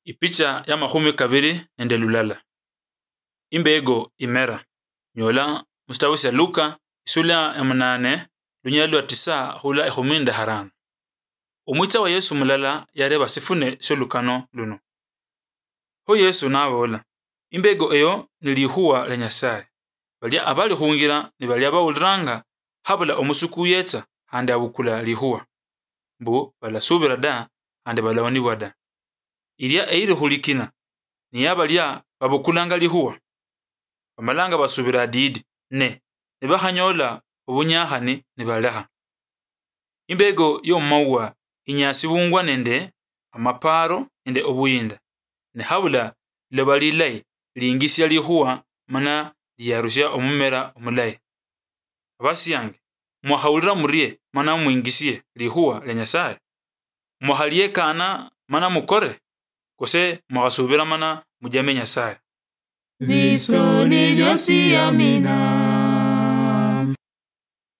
Ipicha ya mahumi kaviri nende lulala. Imbego imera. Nyola mustawisi ya Luka isula ya manane lunyali wa 9 hula ihuminda harano. Umwita wa Yesu mulala yareba sifune solukano luno. Ho Yesu nawola. Imbego eyo nilihuwa lenyasai. Balia abali hungira ni balia bawulranga habula omusuku yetsa hande abukula lihuwa. Mbu bala subira da hande bala waniwa da. Ilia eire hulikina ni yabalia babukulanga lihuwa. Bamalanga basubira didi ne bahanyola obunyahani ni baleha. Imbego yo mauwa inyasibungwa nende amaparo nende obuyinda. Ne habula lebalilai liingisia lihuwa mana liyarusha omumera omulai. Abasi yange mwahawulira murie mana muingisie lihuwa lenyasai. Mwahalie kana mana mukore kose mwasubira mana mujame nyasai. Visoni vyosi amina.